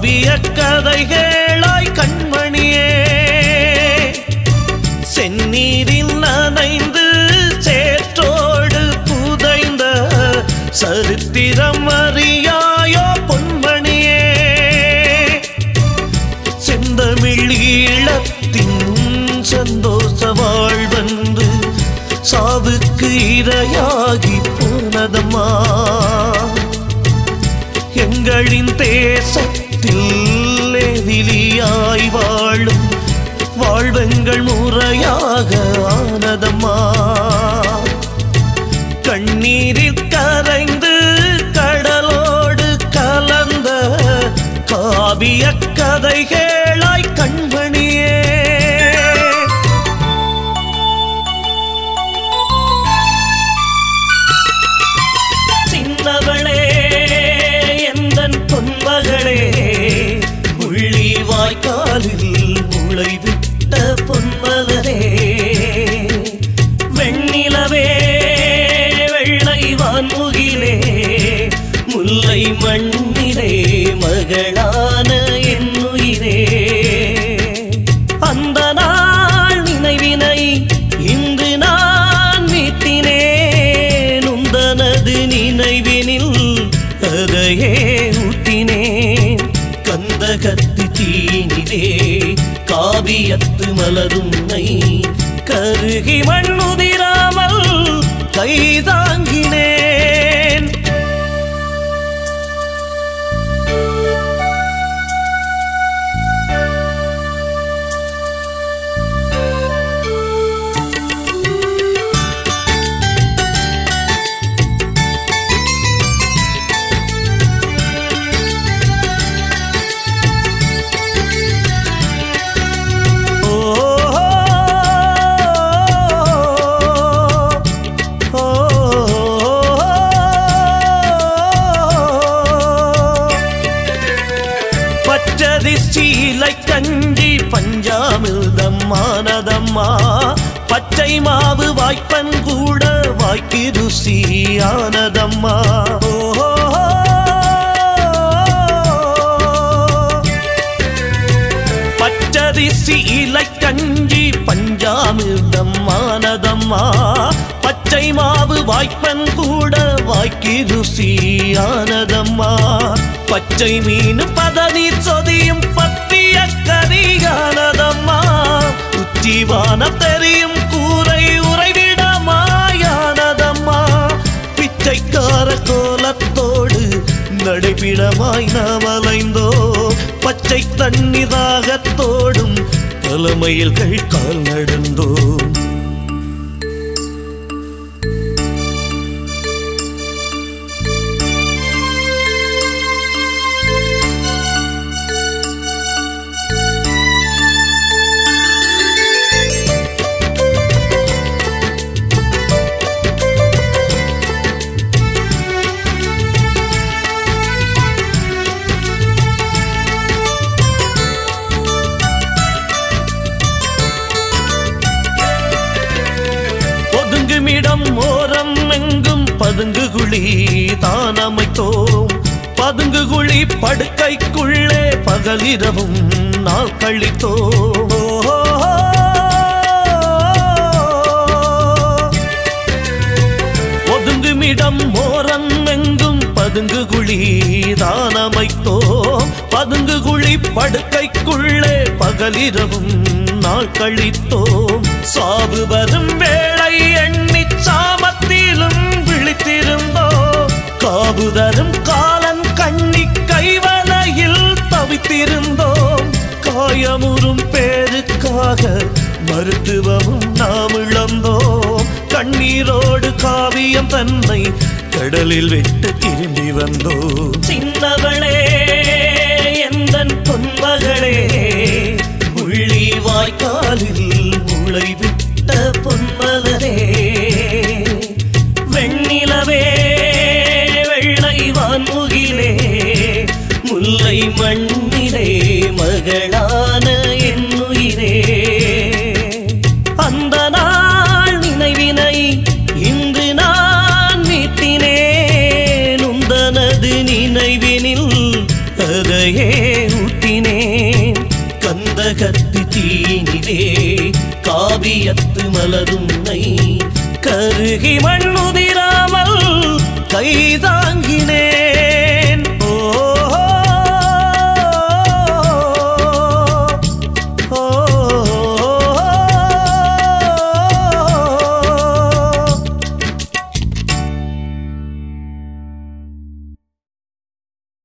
காவிய கதைகளாய் கண்மணியே செந்நீரில் நனைந்து சேற்றோடு புதைந்த சரித்திரம் அறியாயோ பொன்மணியே செந்தமிழ் ஈழத்தின் சந்தோஷ வாழ்வென்று சாவுக்கு இரையாகி போனதம்மா எங்களின் தேசத்தில் எதிலியாய் வாழும் வாழ்வெங்கள் முறையாக ஆனதம்மா கண்ணீரில் கரைந்து கடலோடு கலந்த காவிய கதைகளாய் கண்மணியே சின்னவளே எந்தன் பொன்மகளே புள்ளி வாய்க்காலில் முளைவிட்ட பொன்மலரே வெண்ணிலவே வெள்ளை வான்முகிலே முல்லை மண்ணிலே மகளான என் உயிரே அந்த நாள் நினைவினை இன்று நான் மீட்டினேன் உந்தனது நினைவினில் அதையே ஊட்டினேன் கந்தகத்து தீனிலே காவியத்து மலருன்னை கருகி மண்ணுதிராமல் கைதாங்கினேன் சீலை கஞ்சி பஞ்சாமிர்தம் மானதம்மா பச்சை மாவு வாய்ப்பன் கூட வாய்க்கு ருசியானதம்மா பச்சரிசி இலை கஞ்சி பஞ்சாமிர்தம் மானதம்மா பச்சை மாவு வாய்ப்பன் கூட வாய்க்கு ருசியானதம்மா பச்சை மீன் பதநீர் சொதியும் பத்திய கரியானதம்மா உச்சிவான தெரியும் கூரை உறைவிடமாயானதம்மா பிச்சைக்கார கோலத்தோடு நடைபிடமாய் நாம் அலைந்தோ பச்சை தண்ணி தாகத்தோடும் தலைமையில்கள் கால் நடந்தோம் இடம் ஓரம் எங்கும் பதுங்கு குழி தான் அமைத்தோம் பதுங்கு குழி படுக்கைக்குள்ளே பகலிரவும் நாள் கழித்தோம் ஒதுங்குமிடம் ஓரம் எங்கும் பதுங்கு குழி தான் அமைத்தோம் பதுங்கு குழி படுக்கைக்குள்ளே பகலிரவும் நாள் கழித்தோம் சாவு வரும் வேளை எண்ணி சாமத்திலும் விழித்திருந்தோ காவு தரும் காலன் கண்ணி கைவலையில் தவித்திருந்தோம் காயமுறும் பேருக்காக மருத்துவமும் நாம் இழந்தோம் கண்ணீரோடு காவியம் தன்னை கடலில் விட்டு திரும்பி வந்தோம் சின்னவளே எந்தன் பொன்மகளே புள்ளி வாய்க்காலில் முளைவிட்ட பொன்மலரே வெண்ணிலவே வெள்ளை வான்முகிலே முல்லை மண்ணிலே மகளான என் உயிரே அந்த நாள் நினைவினை இன்று நான் மீட்டினேன் உந்தனது நினைவினில் கதையே ஊட்டினேன் கந்தகத்தி தீனிலே காவியத்து மலருன்னை கருகி மண்ணுதிராமல் கைதாங்க